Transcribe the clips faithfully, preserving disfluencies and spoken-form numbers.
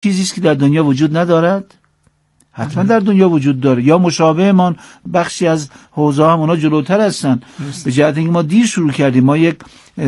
چیزی است که در دنیا وجود ندارد؟ حتما در دنیا وجود داره، یا مشابه ما بخشی از حوزه هم اونا جلوتر هستن. به جهت اینکه ما دیر شروع کردیم، ما یک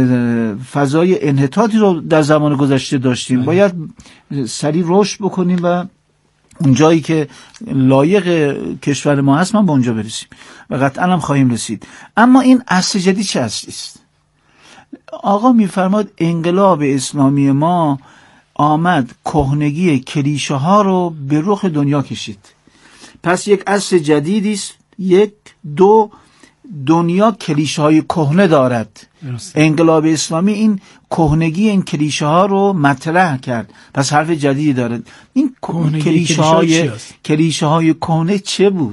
فضای انحطاطی رو در زمان گذشته داشتیم، باید سریع رشد بکنیم و اون جایی که لایق کشور ما هست ما به اونجا برسیم و قطعا هم خواهیم رسید. اما این عصر جدید چه عصری است؟ آقا میفرماد انقلاب اسلامی ما آمد کهنگی کلیشه ها رو به رخ دنیا کشید. پس یک عصر جدیدی است. یک دو دنیا کلیشه های کهنه دارد. انقلاب اسلامی این کهنگی این کلیشه ها رو مطرح کرد، پس حرف جدیدی دارد. این کلیشه های کلیشه های کهنه چه بود؟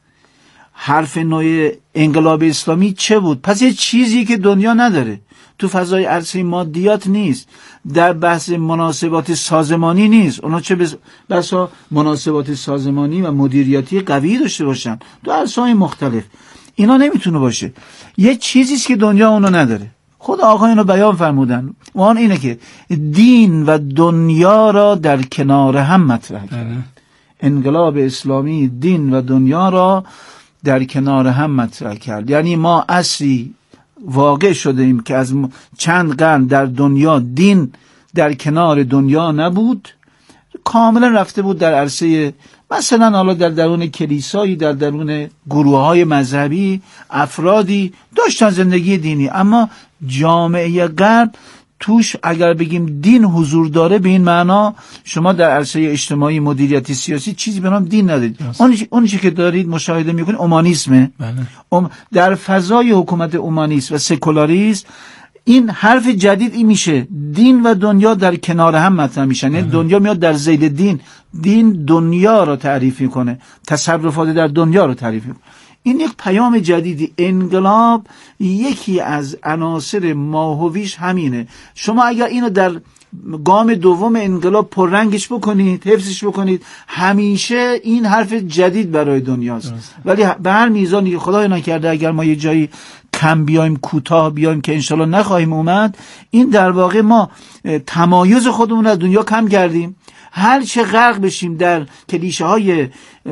حرف نوع انقلاب اسلامی چه بود؟ پس یه چیزی که دنیا نداره، تو فضای عرصه مادیات نیست، در بحث مناسبات سازمانی نیست. اونا چه بسا مناسبات سازمانی و مدیریتی قوی داشته باشن تو عرصه‌های مختلف، اینا نمیتونه باشه. یه چیزیست که دنیا اونو نداره. خود آقا اینو بیان فرمودن، اون اینه که دین و دنیا را در کنار هم مطرح کرد. انقلاب اسلامی دین و دنیا را در کنار هم مطرح کرد. یعنی ما عصری واقع شده ایم که از چند قرن در دنیا دین در کنار دنیا نبود، کاملا رفته بود در عرصه، مثلا حالا در درون کلیسایی، در درون گروه های مذهبی، افرادی داشتن زندگی دینی، اما جامعه غرب توش اگر بگیم دین حضور داره، به این معنا شما در عرصه اجتماعی، مدیریتی، سیاسی چیزی به نام دین ندارید. اون اون چیزی که دارید مشاهده میکنید اومانیسمه. بله. در فضای حکومت اومانیسم و سکولاریسم این حرف جدید این میشه، دین و دنیا در کنار هم مطرح میشن. یعنی دنیا میاد در ذیل دین، دین دنیا رو تعریف میکنه، تصرفات در دنیا رو تعریف میکنه. این یک پیام جدیدی. انقلاب یکی از عناصر ماهویش همینه. شما اگر اینو در گام دوم انقلاب پررنگش بکنید، حفظش بکنید، همیشه این حرف جدید برای دنیاست. ولی به هر میزانی که خدای نکرده اگر ما یه جایی کم بیایم، کوتاه بیایم که انشالله نخواهیم اومد، این در واقع ما تمایز خودمون از دنیا کم کردیم. هر چه غرق بشیم در کلیشه های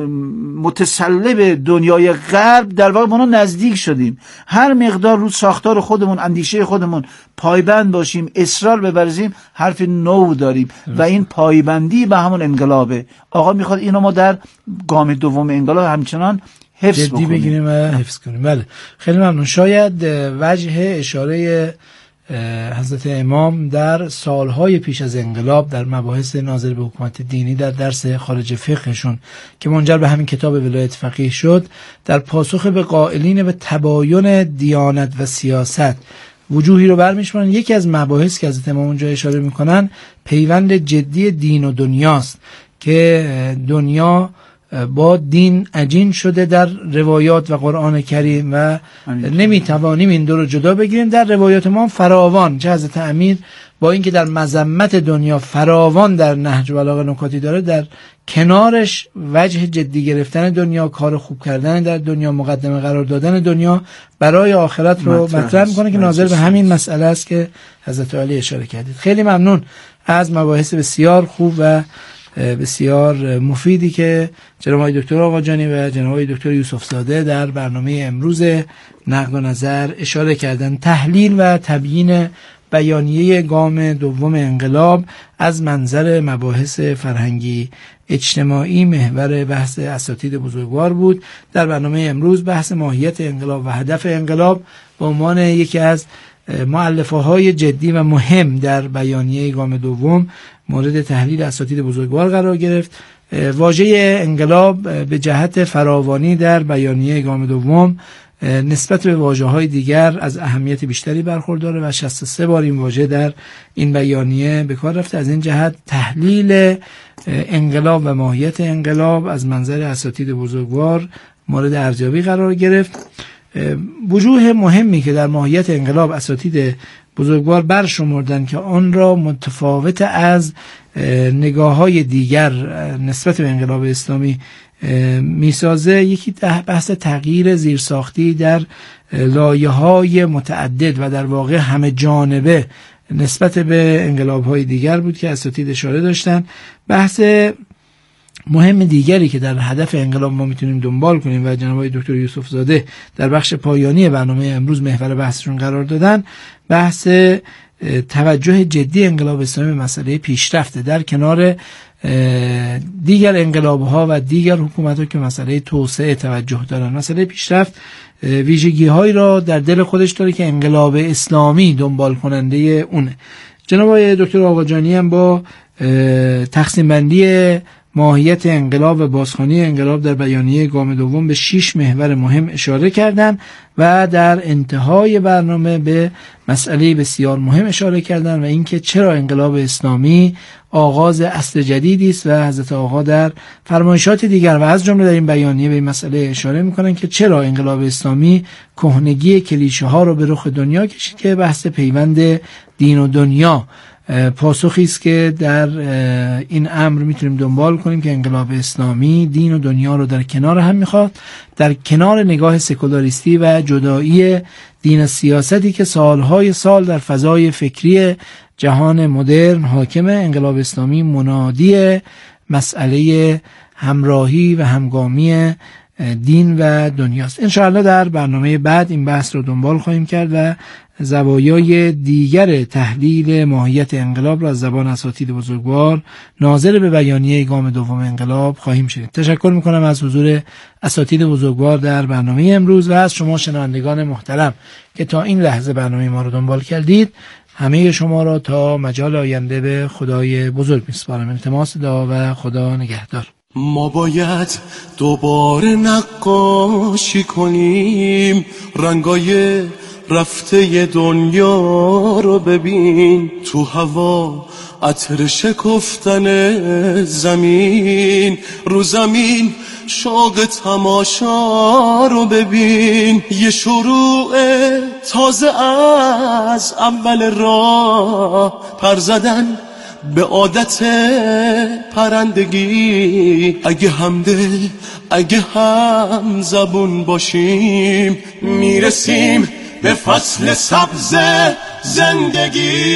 متسلب دنیای غرب، در واقع ما نزدیک شدیم. هر مقدار رو ساختار خودمون، اندیشه خودمون پایبند باشیم، اصرار ببرزیم، حرف نو داریم و این پایبندی به همون انقلابه. آقا میخواد اینو ما در گام دوم انقلاب همچنان حفظ جدی بگیریم و حفظ کنیم. بله، خیلی ممنون. شاید وجه اشاره حضرت امام در سالهای پیش از انقلاب در مباحث ناظر به حکومت دینی در درس خارج فقهشون که منجر به همین کتاب ولایت فقیه شد، در پاسخ به قائلین به تباین دیانت و سیاست وجوهی رو برمی‌شمارن. یکی از مباحث که حضرت امام اونجا اشاره میکنن پیوند جدی دین و دنیاست که دنیا با دین عجین شده در روایات و قرآن کریم و نمیتوانیم این دو رو جدا بگیریم. در روایات ما فراوان، چه حضرت امیر با اینکه در مذمت دنیا فراوان در نهج البلاغه نکاتی داره، در کنارش وجه جدی گرفتن دنیا، کار خوب کردن در دنیا، مقدمه قرار دادن دنیا برای آخرت رو مطرح میکنه که ناظر به همین مسئله است که حضرت علی اشاره کردید. خیلی ممنون از مباحث بسیار خوب و بسیار مفیدی که جناب آقای دکتر آقاجانی و جناب آقای دکتر یوسف زاده در برنامه امروز نقد و نظر اشاره کردن. تحلیل و تبیین بیانیه گام دوم انقلاب از منظر مباحث فرهنگی اجتماعی محور بحث اساتید بزرگوار بود. در برنامه امروز بحث ماهیت انقلاب و هدف انقلاب به عنوان یکی از مؤلفه های جدی و مهم در بیانیه گام دوم مورد تحلیل اساتید بزرگوار قرار گرفت. واژه انقلاب به جهت فراوانی در بیانیه گام دوم نسبت به واژه‌های دیگر از اهمیت بیشتری برخورداره و شصت و سه بار این واژه در این بیانیه به کار رفته. از این جهت تحلیل انقلاب و ماهیت انقلاب از منظر اساتید بزرگوار مورد ارزیابی قرار گرفت. وجوه مهمی که در ماهیت انقلاب اساتید بزرگوار برشمردن که آن را متفاوت از نگاه‌های دیگر نسبت به انقلاب اسلامی میسازه، یکی بحث تغییر زیرساختی در لایه‌های متعدد و در واقع همه جانبه نسبت به انقلاب‌های دیگر بود که اساتید اشاره داشتن بحث مهم دیگری که در هدف انقلاب ما میتونیم دنبال کنیم و جناب آقای دکتر یوسف زاده در بخش پایانی برنامه امروز محور بحثشون قرار دادن، بحث توجه جدی انقلاب اسلامی به مسئله پیشرفته در کنار دیگر انقلاب‌ها و دیگر حکومت‌ها که مسئله توسعه توجه دارن. مسئله پیشرفت ویژگی‌هایی را در دل خودش داره که انقلاب اسلامی دنبال کننده اونه. جناب آقای دکتر آقاجانی هم با تقسیم بندی ماهیت انقلاب و بازخوانی انقلاب در بیانیه گام دوم به شش محور مهم اشاره کردند و در انتهای برنامه به مسئله بسیار مهم اشاره کردند و اینکه چرا انقلاب اسلامی آغاز عصر جدیدی است و حضرت آقا در فرمایشات دیگر و از جمله در این بیانیه به این مسئله اشاره می‌کنند که چرا انقلاب اسلامی کهنگی کلیشه ها رو به رخ دنیا کشید که بحث پیوند دین و دنیا پاسخی است که در این امر میتونیم دنبال کنیم که انقلاب اسلامی دین و دنیا رو در کنار هم میخواد، در کنار نگاه سکولاریستی و جدایی دین و سیاستی که سالهای سال در فضای فکری جهان مدرن حاکمه. انقلاب اسلامی منادی مسئله همراهی و همگامی دین و دنیاست. انشاءالله در برنامه بعد این بحث رو دنبال خواهیم کرد و زوایای دیگر تحلیل ماهیت انقلاب را از زبان اساتید بزرگوار ناظر به بیانیه گام دوم انقلاب خواهیم شنید. تشکر میکنم از حضور اساتید بزرگوار در برنامه امروز و از شما شنوندگان محترم که تا این لحظه برنامه ما رو دنبال کردید. همه شما را تا مجال آینده به خدای بزرگ میسپارم. التماس دعا و خدا نگهدار. ما باید دوباره نقاشی کنیم، رنگای رفته دنیا رو ببین، تو هوا عطر شکفتن زمین، رو زمین شوق تماشا رو ببین، یه شروع تازه از اول راه، پر زدن به عادت پرندگی، اگه همدل اگه هم زبون باشیم، میرسیم به فصل سبز زندگی.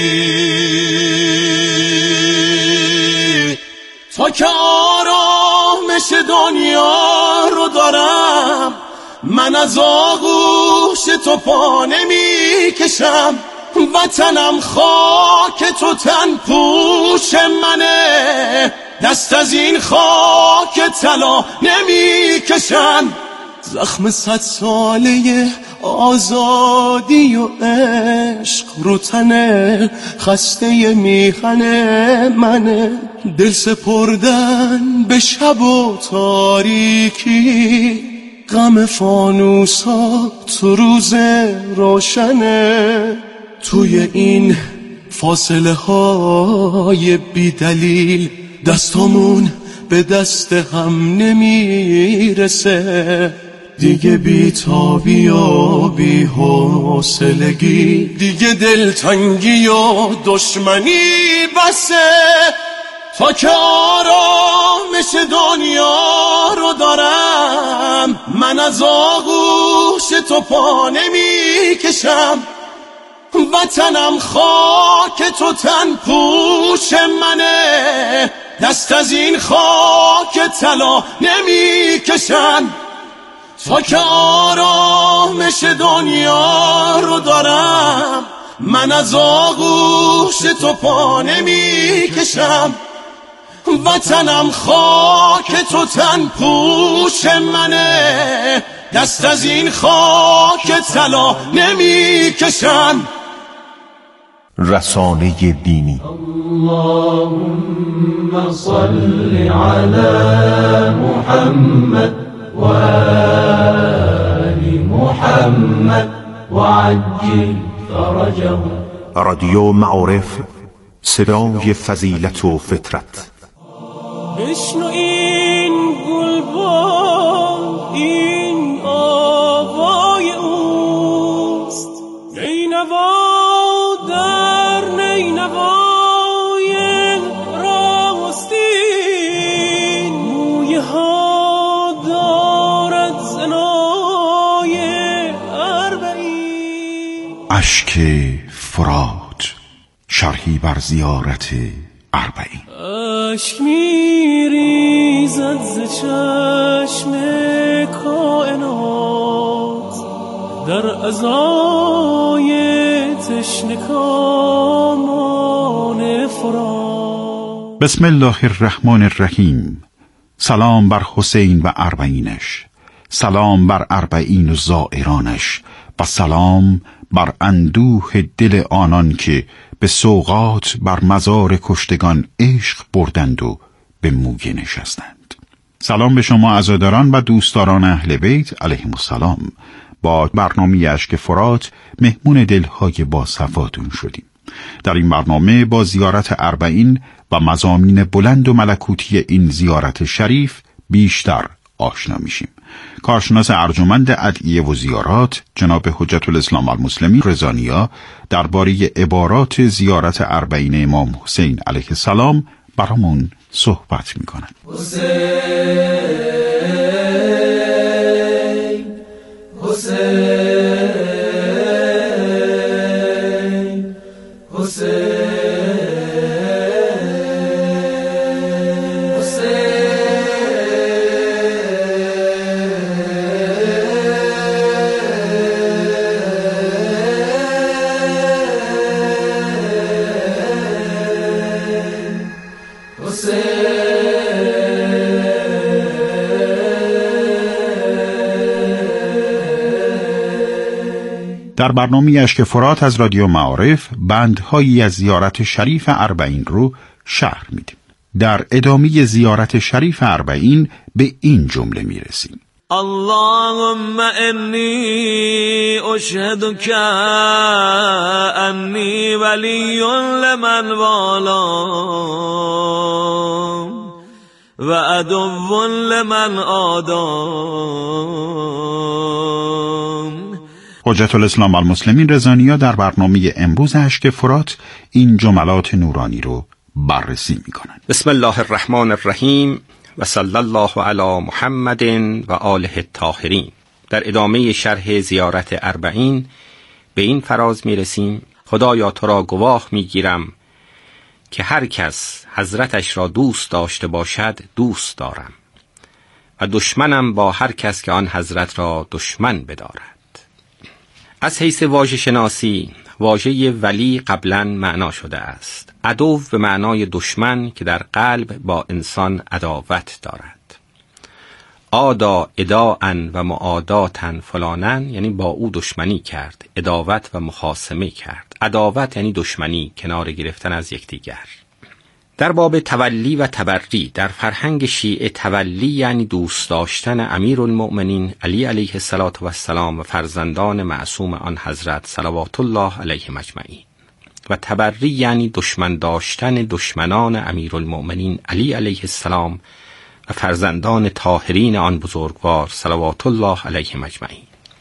تا که آرامش دنیا رو دارم، من از آغوش تو پا نمی کشم، وطنم خاک تو تن پوش منه، دست از این خاک طلا نمی کشم. زخم صد ساله آزادی و عشق رو تنه، خسته میخنه منه، دل سپردن به شب و تاریکی، غم فانوسا تو روز روشنه. توی این فاصله های بی دلیل، دستامون به دست هم نمیرسه، دیگه بی تابی و بی حوصلگی، دیگه دلتنگی و دشمنی بسه. تا که آرامش دنیا رو دارم، من از آغوش تو پا نمی کشم، وطنم خاک تو تن پوش منه، دست از این خاک طلا نمی کشم. تا که آرامش دنیا رو دارم، من از آغوش تو پا نمی کشم، وطنم خاک تو تن پوش منه، دست از این خاک طلا نمی کشم. رسانه دینی. اللهم صل علی محمد و آل محمد و عجل فرجهم. رادیو معارف، صدای فضیلت و فطرت. بشنو این گلبان، این آوای اوست، نینوا در نینوای راستین، مویه ها دارد زنای اربعین. اشک فرات، شرحی بر زیارت اربعین. اشک میریزد ز چشم کائنات در ازای تشنکامان فرات. بسم الله الرحمن الرحیم. سلام بر حسین و اربعینش، سلام بر اربعین و زائرانش، و سلام بر اندوه دل آنان که به سوغات بر مزار کشتگان عشق بردند و به مویه نشستند. سلام به شما عزاداران و دوستداران اهل بیت علیهم السلام. با برنامه اشک فرات مهمون دلهای با صفاتون شدیم. در این برنامه با زیارت اربعین و مضامین بلند و ملکوتی این زیارت شریف بیشتر آشنا میشیم. کارشناس ارجمند ادعیه و زیارات جناب حجت الاسلام المسلمین رضا نیا درباره عبارات زیارت اربعین امام حسین علیه السلام برامون صحبت میکنن. حسین حسین حسین در برنامه اشک فرات از رادیو معارف بندهایی از زیارت شریف اربعین رو شرح میدیم. در ادامه زیارت شریف اربعین به این جمله میرسیم: اللهم انی اشهدک انی ولی لمن والام و عدو لمن آدام. حجت الاسلام المسلمین رضا نیا در برنامه امروز اشک فرات این جملات نورانی رو بررسی میکنند. بسم الله الرحمن الرحیم و صلی الله علی محمد و آله الطاهرین. در ادامه شرح زیارت اربعین به این فراز میرسیم: خدایا تو را گواه میگیرم که هر کس حضرتش را دوست داشته باشد دوست دارم و دشمنم با هر کس که آن حضرت را دشمن بدارد. از حیث واژه شناسی واژه ولی قبلا معنا شده است. عدو به معنای دشمن که در قلب با انسان عداوت دارد. آدا اداعن و معاداتن فلانن یعنی با او دشمنی کرد، عداوت و مخاصمه کرد. عداوت یعنی دشمنی، کنار گرفتن از یکدیگر. در باب تولی و تبری در فرهنگ شیعه تولی یعنی دوست داشتن امیرالمؤمنین علی علیه السلام و فرزندان معصوم آن حضرت صلوات الله علیهم اجمعین، و تبری یعنی دشمن داشتن دشمنان امیرالمؤمنین علی علیه السلام و فرزندان طاهرین آن بزرگوار صلوات الله علیهم اجمعین.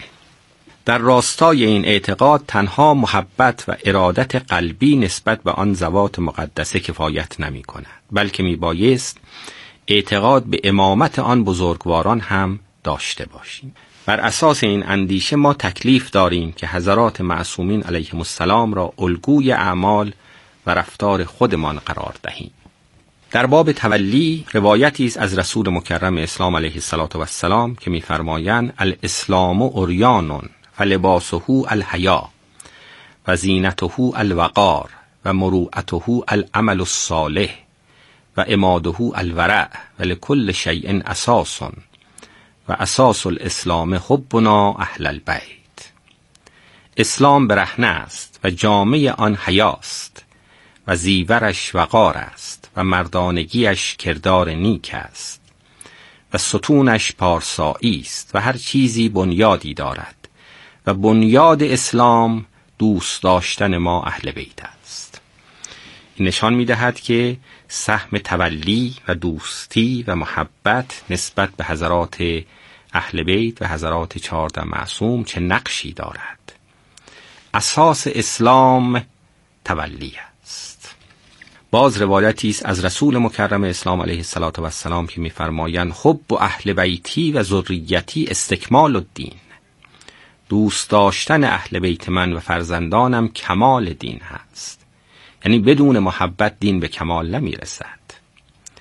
در راستای این اعتقاد تنها محبت و ارادت قلبی نسبت به آن ذوات مقدسه کفایت نمی کند، بلکه می بایست اعتقاد به امامت آن بزرگواران هم داشته باشیم. بر اساس این اندیشه ما تکلیف داریم که حضرات معصومین علیهم السلام را الگوی اعمال و رفتار خودمان قرار دهیم. در باب تولی روایتی است از رسول مکرم اسلام علیه السلام که می‌فرمایند الاسلام عریان فلباسه الحیا و زینته الوقار و مروءته العمل الصالح و عماده الورع و لکل شیء اساس و اساس الاسلام حبنا اهل البیت. اسلام برهنه است و جامه آن حیاست و زیورش وقار است و مردانگیش کردار نیک است و ستونش پارسایی است و هر چیزی بنیادی دارد و بنیاد اسلام دوست داشتن ما اهل بیت است. این نشان می‌دهد که سهم تولی و دوستی و محبت نسبت به حضرات اهل بیت و حضرات چهارده معصوم چه نقشی دارد. اساس اسلام تولی است. باز روایتی است از رسول مکرم اسلام علیه السلام که می‌فرمایند حب و اهل بیتی و ذریتی استکمال الدین. دوست داشتن اهل بیت من و فرزندانم کمال دین هست. یعنی بدون محبت دین به کمال نمیرسد.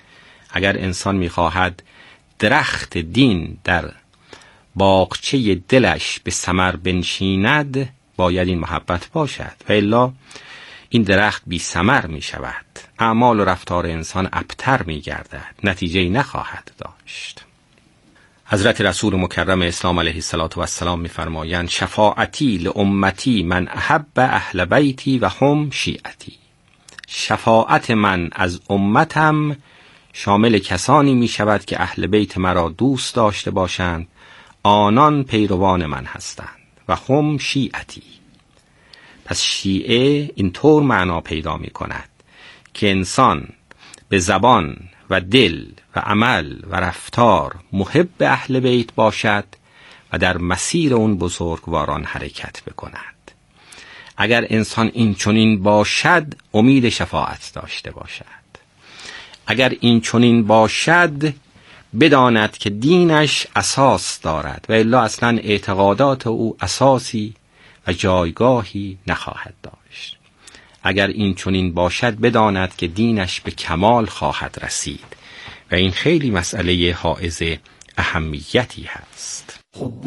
اگر انسان میخواهد درخت دین در باغچه دلش به ثمر بنشیند، باید این محبت باشد و الا این درخت بی ثمر می شود. اعمال و رفتار انسان ابتر می گردد، نتیجه‌ای نخواهد داشت. حضرت رسول مکرم اسلام علیه السلام می فرمایند شفاعتی لامتی من احب اهل بیتی و هم شیعتی. شفاعت من از امتم شامل کسانی می شود که اهل بیت مرا دوست داشته باشند، آنان پیروان من هستند و هم شیعتی. پس شیعه اینطور معنا پیدا می کند که انسان به زبان و دل و عمل و رفتار محب اهل بیت باشد و در مسیر اون بزرگواران حرکت بکند. اگر انسان این چنین باشد امید شفاعت داشته باشد. اگر این چنین باشد بداند که دینش اساس دارد و الا اصلا اعتقادات او اساسی و جایگاهی نخواهد داشت. اگر این چنین باشد بداند که دینش به کمال خواهد رسید و این خیلی مسئله حائز اهمیتی هست. حب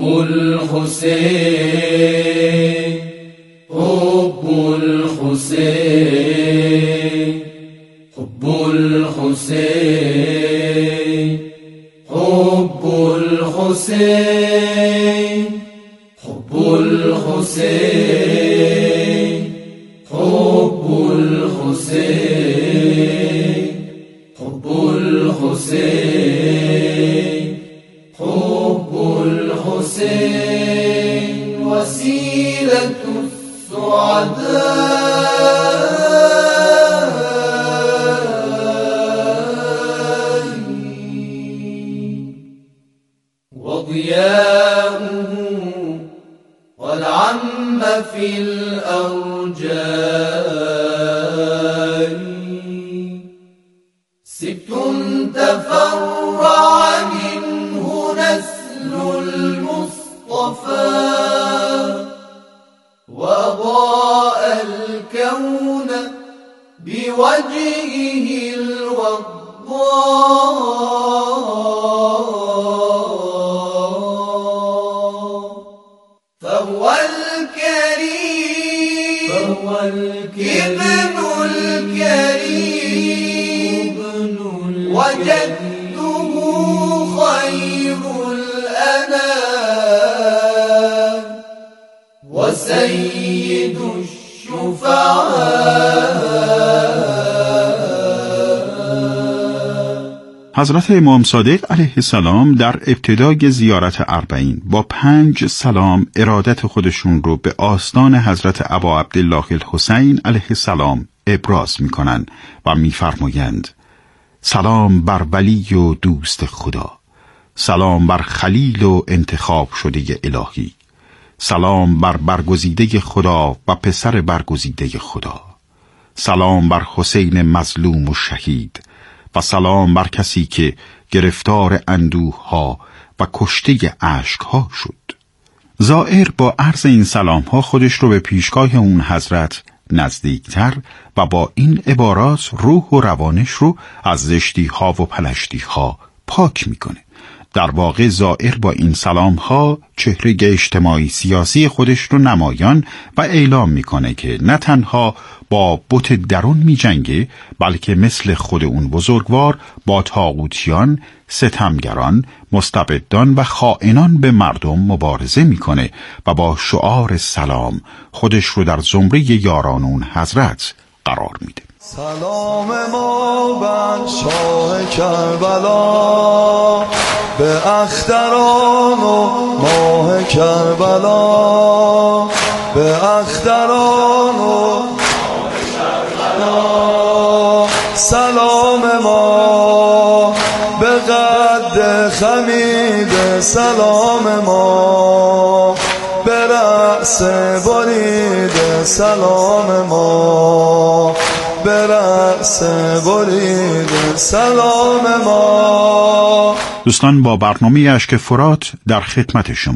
الحسین حب الحسین حب الحسین حب الحسین حب الحسین حب الحسین حب الحسین حب الحسین وسیلة السعداء وضياؤه والعم في الأرجاء سبت تفرع منه نسل المصطفى وأضاء الكون بوجهه الوضاء فهو الكريم فهو الكريم ابن الكريم وجدته خير الأنام وسيد الشفعاء. حضرت امام صادق علیه السلام در ابتدای زیارت اربعین با پنج سلام ارادت خودشون رو به آستان حضرت ابا عبدالله الحسین علیه السلام ابراز می کنند و می فرمایند سلام بر ولی و دوست خدا، سلام بر خلیل و انتخاب شده الهی، سلام بر برگزیده خدا و پسر برگزیده خدا، سلام بر حسین مظلوم و شهید و سلام بر کسی که گرفتار اندوه ها و کشته اشک ها شد. زائر با عرض این سلام ها خودش رو به پیشگاه اون حضرت نزدیکتر و با این عبارات روح و روانش رو از زشتی ها و پلشتی ها پاک میکنه. در واقع زائر با این سلام ها چهره اجتماعی سیاسی خودش رو نمایان و اعلام میکنه که نه تنها با بت درون می جنگه بلکه مثل خود اون بزرگوار با طاغوتیان، ستمگران، مستبدان و خائنان به مردم مبارزه میکنه و با شعار سلام خودش رو در زمره یاران اون حضرت قرار میده. سلام ما بر شاه کربلا، به اختران و ماه کربلا، به اختران و ماه کربلا. سلام ما به قد خمید، سلام ما به رأس برید، سلام ما به رأس برید، سلام ما. دوستان با برنامه اشک فرات در خدمت شماییم.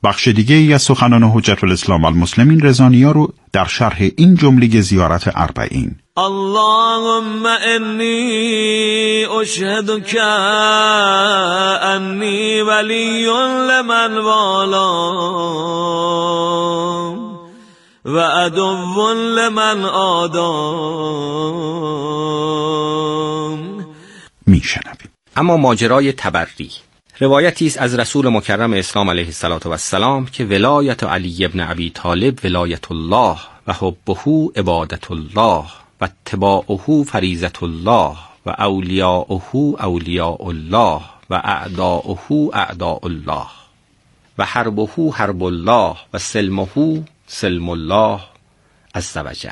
بخش دیگه ای از سخنان حجت الاسلام والمسلمین رضانیا رو در شرح این جمله زیارت اربعین: اللهم انی اشهدک انی ولی لمن والام و عدو لمن آدام. میشنویم. اما ماجرای تبری روایتی است از رسول مکرم اسلام علیه السلام که ولایت علی ابن ابی طالب ولایت الله و حبه عبادت الله و اتباعه فریضت الله و اولیاؤه اولیاء الله و اعداؤه اعداء الله و حربه حرب الله و سلمه سلم الله عز وجل.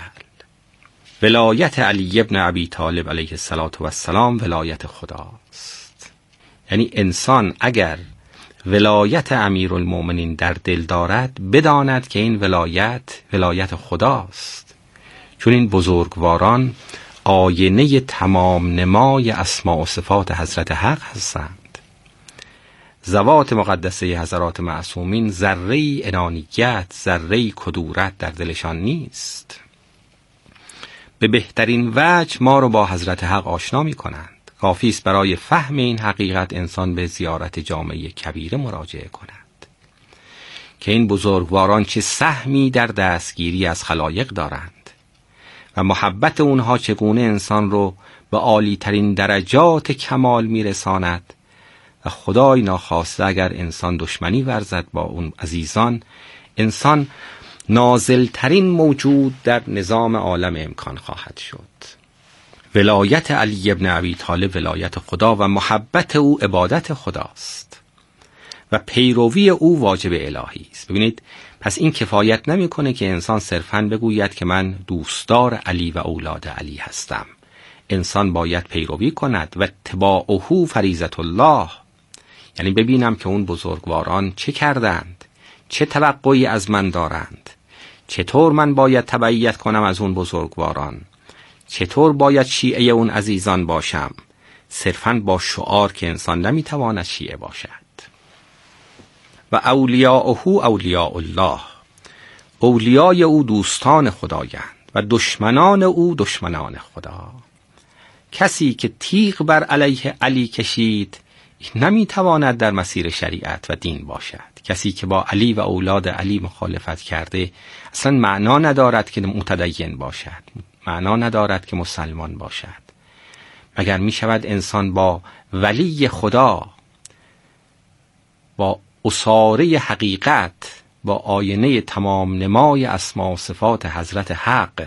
ولایت علی ابن ابی طالب علیه السلام ولایت خداست. یعنی انسان اگر ولایت امیرالمومنین در دل دارد بداند که این ولایت ولایت خداست، چون این بزرگواران آینه تمام نمای اسماء و صفات حضرت حق هستند. ذوات مقدسه حضرات معصومین ذره انانیت، ذره کدورت در دلشان نیست. به بهترین وجه ما رو با حضرت حق آشنا می کنند. کافی است برای فهم این حقیقت انسان به زیارت جامعه کبیره مراجعه کند که این بزرگواران چه سهمی در دستگیری از خلایق دارند و محبت اونها چگونه انسان رو به عالی ترین درجات کمال میرساند و خدای ناخواسته اگر انسان دشمنی ورزد با اون عزیزان، انسان نازلترین موجود در نظام عالم امکان خواهد شد. ولایت علی ابن ابی طالب ولایت خدا و محبت او عبادت خداست و پیروی او واجب الهی است. ببینید، پس این کفایت نمیکنه که انسان صرفاً بگوید که من دوستدار علی و اولاد علی هستم. انسان باید پیروی کند و اتباعه فریضت الله، یعنی ببینم که اون بزرگواران چه کردند، چه توقعی از من دارند، چطور من باید تبعیت کنم از اون بزرگواران، چطور باید شیعه اون عزیزان باشم، صرفاً با شعار که انسان نمیتواند شیعه باشد. و اولیاؤه اولیاء الله، اولیای او دوستان خدایند و دشمنان او دشمنان خدا. کسی که تیغ بر علیه علی کشید نمیتواند در مسیر شریعت و دین باشد. کسی که با علی و اولاد علی مخالفت کرده اصلا معنا ندارد که متدین باشد، معنا ندارد که مسلمان باشد. مگر می شود انسان با ولی خدا، با اساره حقیقت، با آینه تمام نمای اسما و صفات حضرت حق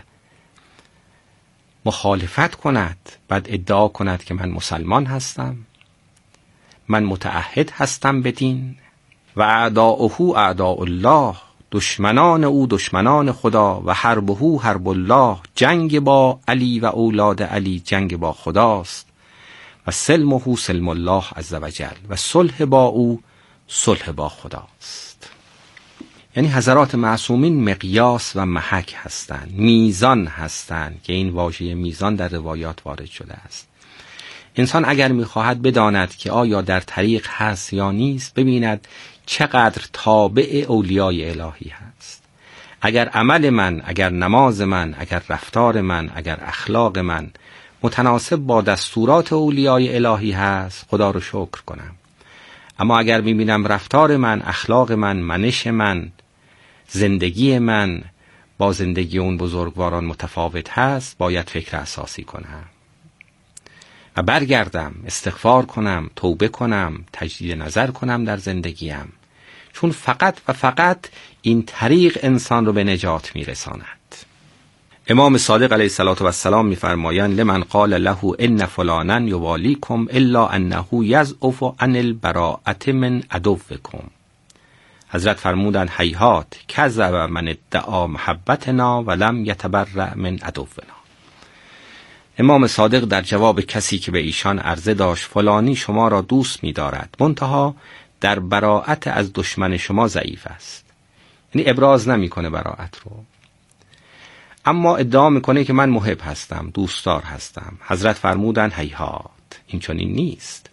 مخالفت کند، بعد ادعا کند که من مسلمان هستم، من متعهد هستم به دین؟ و اعداؤه اعداء الله، دشمنان او دشمنان خدا، و حربه حرب الله، جنگ با علی و اولاد علی جنگ با خداست، و سلمه سلم الله عز وجل، و صلح با او صلح با خداست. یعنی حضرات معصومین مقیاس و محک هستند، میزان هستند که این واژه میزان در روایات وارد شده است. انسان اگر میخواهد بداند که آیا در طریق هست یا نیست، ببیند چقدر تابع اولیای الهی هست. اگر عمل من، اگر نماز من، اگر رفتار من، اگر اخلاق من متناسب با دستورات اولیای الهی هست، خدا رو شکر کنم. اما اگر میبینم رفتار من، اخلاق من، منش من، زندگی من با زندگی اون بزرگواران متفاوت هست، باید فکر اساسی کنم و برگردم، استغفار کنم، توبه کنم، تجدید نظر کنم در زندگیم، چون فقط و فقط این طریق انسان رو به نجات میرساند. امام صادق علیه السلام میفرمایند لمن قال له ان فلانا یوالیکم الا انه یضعف عن البراءة من عدوکم. حضرت فرمودند هیهات کذب من ادعا محبتنا ولم یتبرأ من عدونا. امام صادق در جواب کسی که به ایشان عرضه داشت فلانی شما را دوست می‌دارد منتها در براءت از دشمن شما ضعیف است، یعنی ابراز نمی‌کنه براءت رو، اما ادعا می‌کنه که من محب هستم، دوستدار هستم. حضرت فرمودند هیهات، این چنین نیست.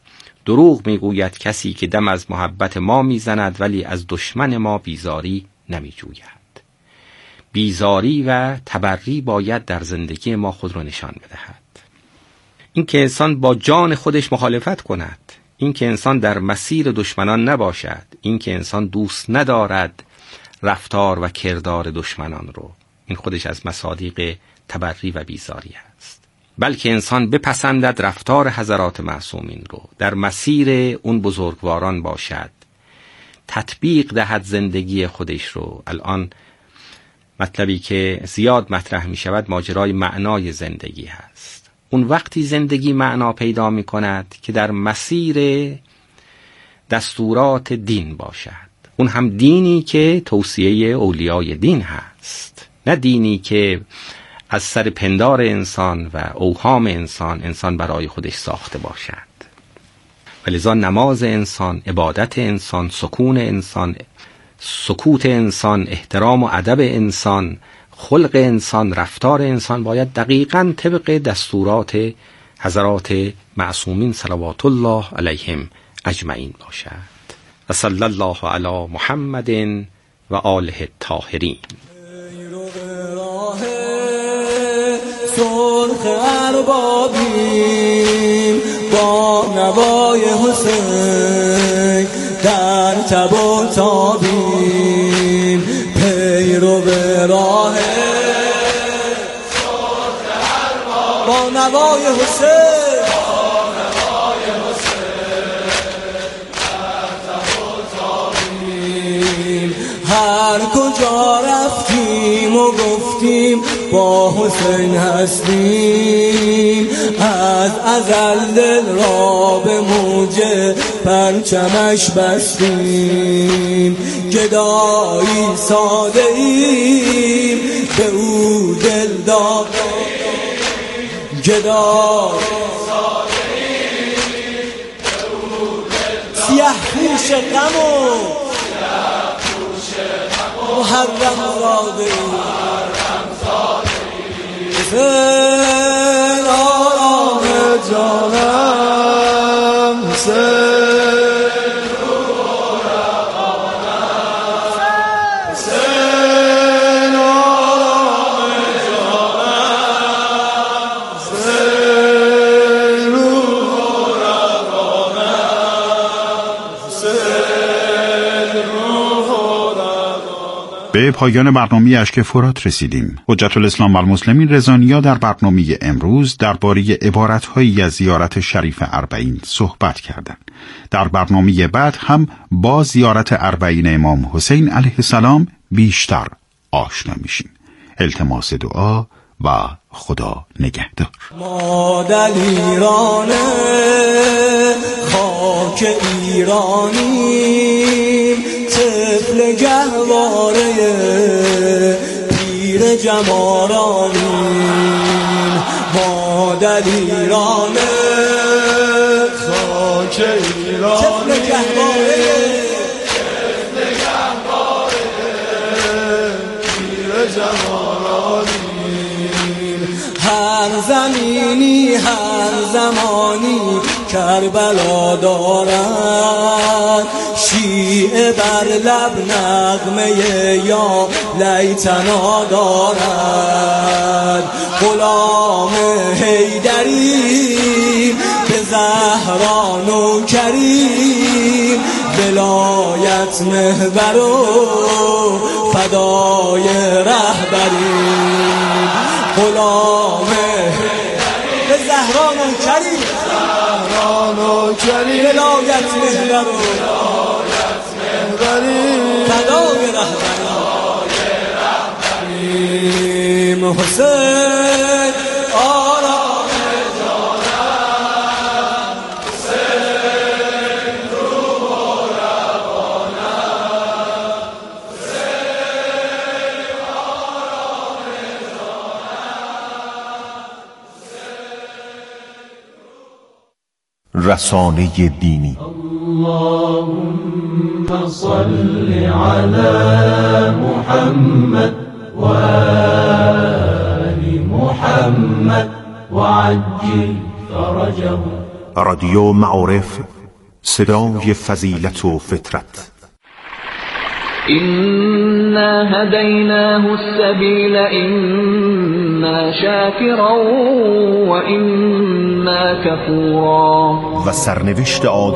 دروغ میگوید کسی که دم از محبت ما میزند ولی از دشمن ما بیزاری نمیجوید. بیزاری و تبری باید در زندگی ما خود را نشان بدهد. این که انسان با جان خودش مخالفت کند، این که انسان در مسیر دشمنان نباشد، این که انسان دوست ندارد رفتار و کردار دشمنان رو، این خودش از مصادیق تبری و بیزاری است. بلکه انسان بپسندد رفتار حضرات معصومین رو، در مسیر اون بزرگواران باشد، تطبیق دهد زندگی خودش رو. الان مطلبی که زیاد مطرح می شود ماجرای معنای زندگی هست. اون وقتی زندگی معنا پیدا می کند که در مسیر دستورات دین باشد، اون هم دینی که توصیه اولیای دین هست، نه دینی که از سر پندار انسان و اوهام انسان انسان برای خودش ساخته باشد. ولذا نماز انسان، عبادت انسان، سکون انسان، سکوت انسان، احترام و ادب انسان، خلق انسان، رفتار انسان باید دقیقاً طبق دستورات حضرات معصومین صلوات الله علیهم اجمعین باشد. و صلی الله علی محمد و آله الطاهرین. سرخ اربابیم با نوای حسین در تب و تابیم، پیرو به راه سرخ اربابیم با نوای حسین در تب و تابیم. هر کجا رفتیم و گفتیم با حسین هستیم، از ازل دل را به موج پرچمش بستیم. گدایی ساده ایم به او دل دادیم، گدایی ساده ایم به او دل دادیم. سیه پوش غم و محرم زاده حسین آرام جانم، حسین روح رقانم، حسین آرام جانم، حسین روح رقانم، حسین روح رقانم. به پایان برنامه اشک فرات رسیدیم. حجت الاسلام و المسلمین رضانیا در برنامه امروز درباره عبارت‌هایی از زیارت شریف اربعین صحبت کردند. در برنامه بعد هم با زیارت اربعین امام حسین علیه السلام بیشتر آشنا میشیم. التماس دعا و خدا نگهدار. ما در ایران خاک ایرانیم، طفل گهواره پیر جمارانیم. ما در ایران خاک ایرانیم، طفل گهواره پیر جمارانیم. هر زمینی هر زمانی کربلا دارد، شیعه بر لب نغمه یا لیتنا دارد. غلام حیدری به زهرا نوکریم، ولایت محور و فدای رهبریم. غلام حیدری به زهرا نوکریم، زهرا نوکریم، ولایت محور و فدای رهبریم. حسین آرام جانم، حسین روح رقانم، حسین آرام جانم. رسانه دینی. اللهم صل على محمد وآل محمد وعجل فرجهم. رادیو معارف صدای فضیلت و فطرت. إنا هديناه السبيل إما شاكرا وإما كفورا. و سرنوشت آدم